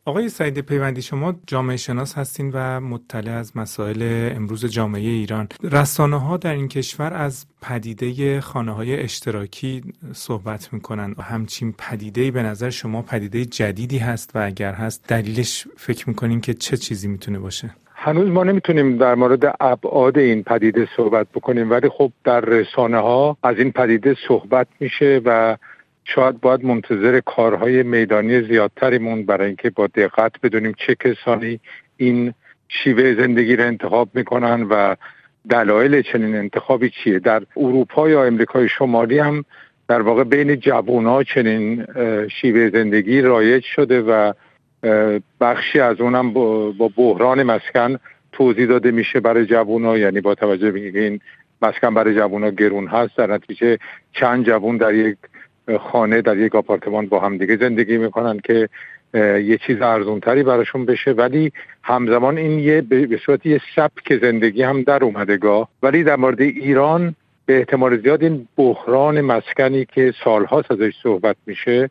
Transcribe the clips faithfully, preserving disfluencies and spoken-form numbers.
آقای سعید پیوندی، شما جامعه شناس هستین و مطلع از مسائل امروز جامعه ایران. رسانه‌ها در این کشور از پدیده خانه‌های اشتراکی صحبت می‌کنن. همچین پدیده‌ای به نظر شما پدیده جدیدی هست و اگر هست دلیلش فکر می‌کنین که چه چیزی میتونه باشه؟ هنوز ما نمیتونیم در مورد ابعاد این پدیده صحبت بکنیم، ولی خب در رسانه‌ها از این پدیده صحبت میشه و شاید باید منتظر کارهای میدانی زیادتریمون برای اینکه با دقت بدونیم چه کسانی این شیوه زندگی رو انتخاب میکنن و دلایل چنین انتخابی چیه. در اروپا یا امریکای شمالی هم در واقع بین جوان‌ها چنین شیوه زندگی رایج شده و بخشی از اونم با بحران مسکن توضیح داده میشه برای جوان‌ها، یعنی با توجه به اینکه این مسکن برای جوان‌ها گرون هست، در نتیجه چند جوان در یک خانه در یک آپارتمان با هم دیگه زندگی میکنن که یه چیز ارزونتری براشون بشه، ولی همزمان این یه به صورت یه سبک زندگی هم در اومده گاه. ولی در مورد ایران به احتمال زیاد این بحران مسکنی که سالهاست ازش صحبت میشه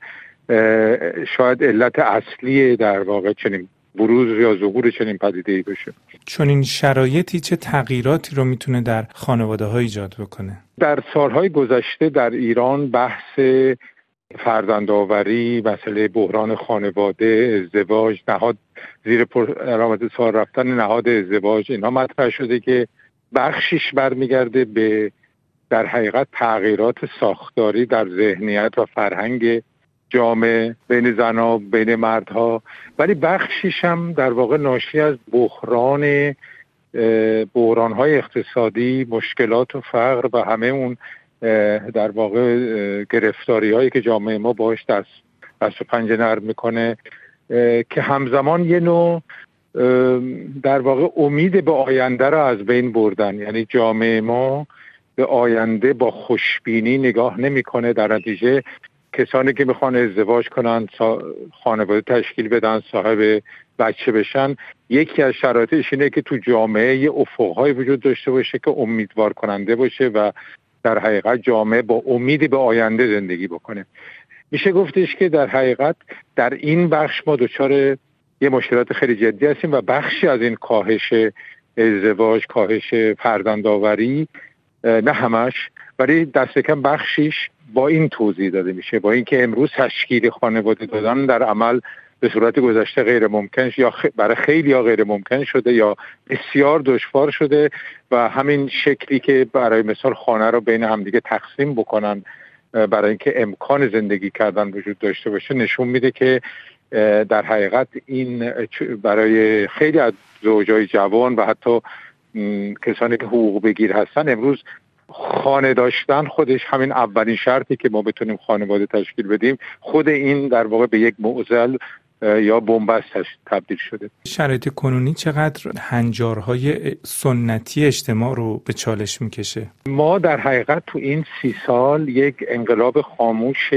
شاید علت اصلی در واقع چنین بروز یا ظهور چنین پدیده‌ای بشه. چون این شرایطی چه تغییراتی رو میتونه در خانواده‌ها ایجاد بکنه؟ در سالهای گذشته در ایران بحث فرزندآوری، مسئله بحران خانواده، ازدواج، نهاد زیر علامت سوال رفتن نهاد ازدواج، اینا مطرح شده که بخشش برمیگرده به در حقیقت تغییرات ساختاری در ذهنیت و فرهنگ جامعه بین زنها بین مردها، ولی بخشش هم در واقع ناشی از بحران بحران‌های اقتصادی، مشکلات و فقر و همه اون در واقع گرفتاری‌هایی که جامعه ما باهاش دست دست و پنجه نرم میکنه که همزمان یه نوع در واقع امید به آینده را از بین بردن. یعنی جامعه ما به آینده با خوشبینی نگاه نمیکنه. در نتیجه کسانی که میخوان ازدواج کنن، خانواده تشکیل بدن، صاحب بچه بشن، یکی از شرایطش اینه که تو جامعه یه افق‌های وجود داشته باشه که امیدوار کننده باشه و در حقیقت جامعه با امیدی به آینده زندگی بکنه. میشه گفتش که در حقیقت در این بخش ما دچار یه مشکلات خیلی جدی هستیم و بخشی از این کاهش ازدواج، کاهش فرزندآوری، نه همش ولی دست کم بخشیش با این توضیح داده میشه، با اینکه امروز تشکیل خانواده دادن در عمل به صورت گذشته غیر ممکن یا برای خیلی ها غیر ممکن شده یا بسیار دشوار شده و همین شکلی که برای مثال خانه رو بین همدیگه تقسیم بکنن برای اینکه امکان زندگی کردن وجود داشته باشه نشون میده که در حقیقت این برای خیلی از زوجای جوان و حتی کسانی که حقوق بگیر هستن امروز خانه داشتن خودش همین اولین شرطی که ما بتونیم خانواده تشکیل بدیم، خود این در واقع به یک معضل یا بن‌بست تبدیل شده. شرایط کنونی چقدر هنجارهای سنتی اجتماع رو به چالش میکشه؟ ما در حقیقت تو این سی سال یک انقلاب خاموش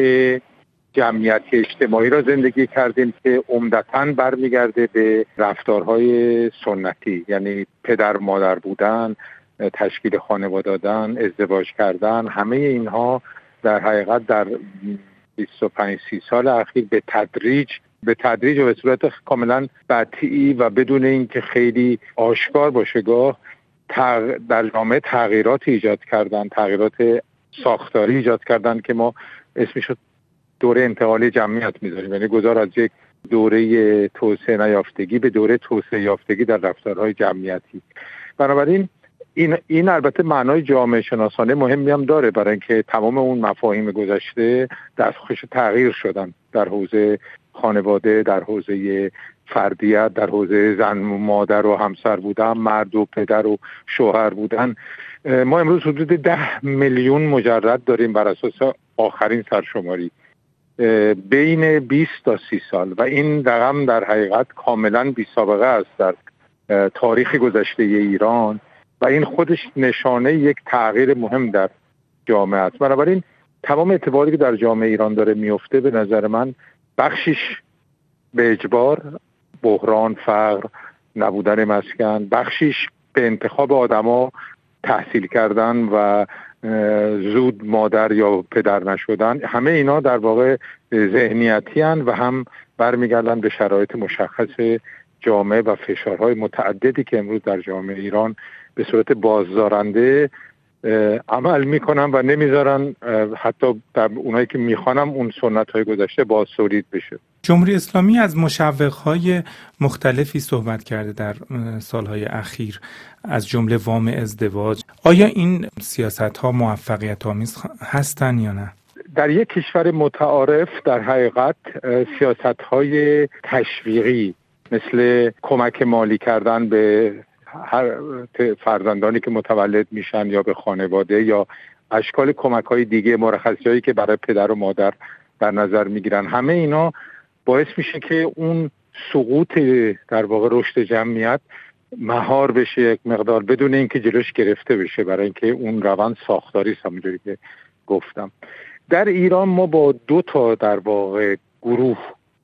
جمعیتی اجتماعی را زندگی کردیم که عمدتاً برمیگرده به رفتارهای سنتی، یعنی پدر مادر بودن، تشکیل خانواده دادن، ازدواج کردن، همه اینها در حقیقت در بیست و پنج سی سال اخیر به تدریج به تدریج و به صورت کاملا بطیئی و بدون اینکه خیلی آشکار باشه گاه تغ... در جامعه تغییرات ایجاد کردن، تغییرات ساختاری ایجاد کردن که ما اسمش رو دوره انتقالی جمعیت میذاریم، یعنی گذار از یک دوره توسعه نیافتگی به دوره توسعه یافتگی در رفتارهای جمعیتی. بنابراین این این البته معنای جامعه شناسانه مهمی هم داره برای اینکه تمام اون مفاهیم گذشته دستخوش تغییر شدن در حوزه خانواده، در حوزه فردیت، در حوزه زن و مادر و همسر بودن، مرد و پدر و شوهر بودن. ما امروز حدود ده میلیون مجرد داریم بر اساس آخرین سرشماری بین بیست تا سی سال و این رقم در حقیقت کاملا بی سابقه است در تاریخ گذشته ایران و این خودش نشانه یک تغییر مهم در جامعه است. بنابراین تمام اتفاقاتی که در جامعه ایران داره میفته به نظر من بخشش به اجبار، بحران، فقر، نبودن مسکن، بخشش به انتخاب آدما تحصیل کردن و زود مادر یا پدر نشدن، همه اینا در واقع ذهنیتی هستند و هم برمیگردن به شرایط مشخص جامعه و فشارهای متعددی که امروز در جامعه ایران به صورت بازدارنده عمل میکنن و نمیذارن حتی در اونایی که میخوانم اون سنت‌های گذشته بازتولید بشه. جمهوری اسلامی از مشوق‌های مختلفی صحبت کرده در سالهای اخیر، از جمله وام ازدواج. آیا این سیاست‌ها موفقیت‌آمیز هستن یا نه؟ در یک کشور متعارف در حقیقت سیاست‌های تشویقی مثل کمک مالی کردن به هر فرزندانی که متولد میشن یا به خانواده یا اشکال کمک‌های دیگه، مرخصی‌هایی که برای پدر و مادر در نظر میگیرن، همه اینا باعث میشه که اون سقوط در واقع رشد جمعیت مهار بشه یک مقدار بدون اینکه جلوش گرفته بشه، برای اینکه اون روند ساختاری است. همونجوری که گفتم در ایران ما با دو تا در واقع گروه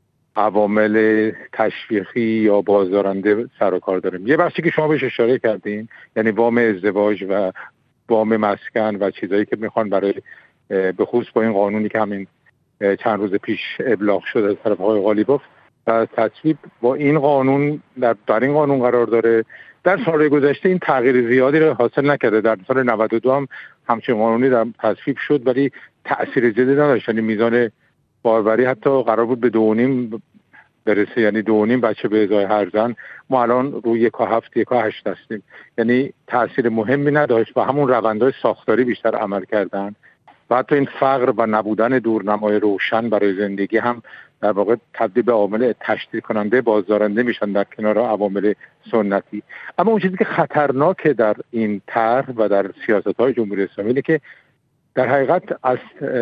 عوامل تشویقی یا بازدارنده سر و کار داریم. یه بخشی که شما بهش اشاره کردین، یعنی وام ازدواج و وام مسکن و چیزایی که میخوان برای به خصوص با این قانونی که همین چند روز پیش ابلاغ شده از طرف آقای قالیباف و تصویب با این قانون در, در این قانون قرار داره. در سال گذشته این تغییر زیادی رو حاصل نکرده. در سال نود و دو هم همچین قانونی در تصویب شد ولی تأثیر جدی نداشت. یعنی میزان باروری حتی قرار بود به دو و نیم برسه، یعنی دو و نیم بچه به ازای هر زن. ما الان روی یک و هفت یک و هشت هستیم. یعنی تأثیر مهمی نداشت و همون روندهای ساختاری بیشتر عمل کردن و حتی این فقر و نبودن دورنمای روشن برای زندگی هم در واقع تبدیل به عامل تشدید کننده بازدارنده میشن در کنار عوامل سنتی. اما اون چیزی که خطرناکه در این طرح و در سیاست‌های جمهوری اسلامی اینه که در حقیقت از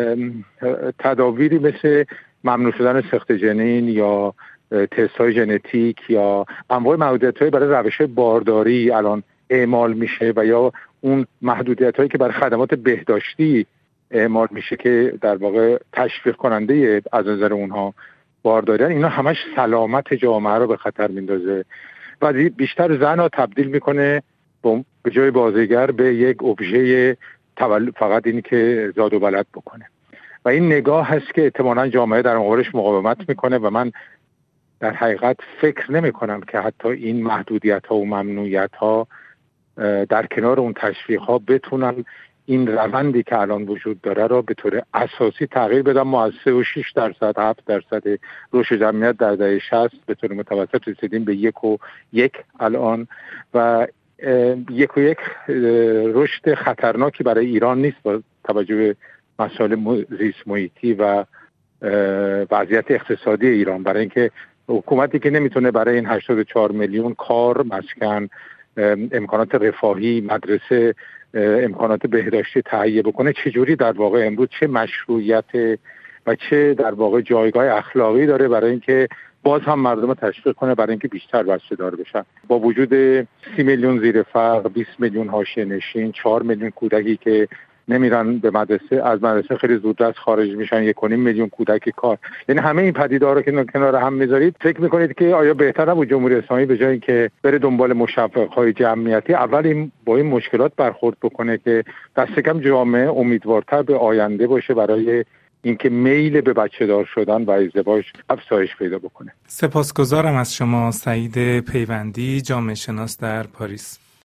تدابیری مثل ممنوع شدن سقط جنین یا تست‌های ژنتیک یا انواع محدودیت‌های برای روش بارداری الان اعمال میشه و یا اون محدودیت‌هایی که برای خدمات بهداشتی اعمال میشه که در واقع تشویق کننده از نظر اونها بارداری، اینا همش سلامت جامعه رو به خطر میندازه و بیشتر زن رو تبدیل میکنه به جای بازیگر به یک ابژه فقط اینی که زاد و ولد بکنه و این نگاه هست که احتمالاً جامعه در مقابلش مقاومت میکنه و من در حقیقت فکر نمی کنم که حتی این محدودیت ها و ممنوعیت ها در کنار اون تشویق ها بتونن این روندی که الان وجود داره را به طور اساسی تغییر بدن. ما از سه و شش درصد هفت درصد رشد جمعیت در دهه شصت به طور متوسط رسیدیم به یک و یک الان و یک و یک رشد خطرناکی برای ایران نیست با توجه به مسائل زیست محیطی و وضعیت اقتصادی ایران، برای اینکه حکومتی که نمیتونه برای این هشتاد و چهار میلیون کار، مسکن، امکانات رفاهی، مدرسه، امکانات بهداشتی تهیه بکنه، چجوری در واقع امروز چه مشروعیت و چه در واقع جایگاه اخلاقی داره برای اینکه باز هم مردم رو تشویق کنه برای اینکه بیشتر بچه دار بشن. با وجود سی میلیون زیر فقر، بیست میلیون حاشیه نشین، چهار میلیون کودکی که نمیرن به مدرسه، از مدرسه خیلی زودرس خارج میشن، یک و نیم میلیون کودک کار، یعنی همه این پدیده‌ها رو که کنار هم میذارید فکر میکنید که آیا بهتر نبود جمهوری اسلامی به جای اینکه بره دنبال مشوق‌های جمعیتی اول این با این مشکلات برخورد بکنه که دست کم جامعه امیدوارتر به آینده باشه برای اینکه میل به بچه دار شدن و ازدواج افزایش پیدا بکنه. سپاسگزارم از شما سعید پیوندی، جامعه شناس در پاریس.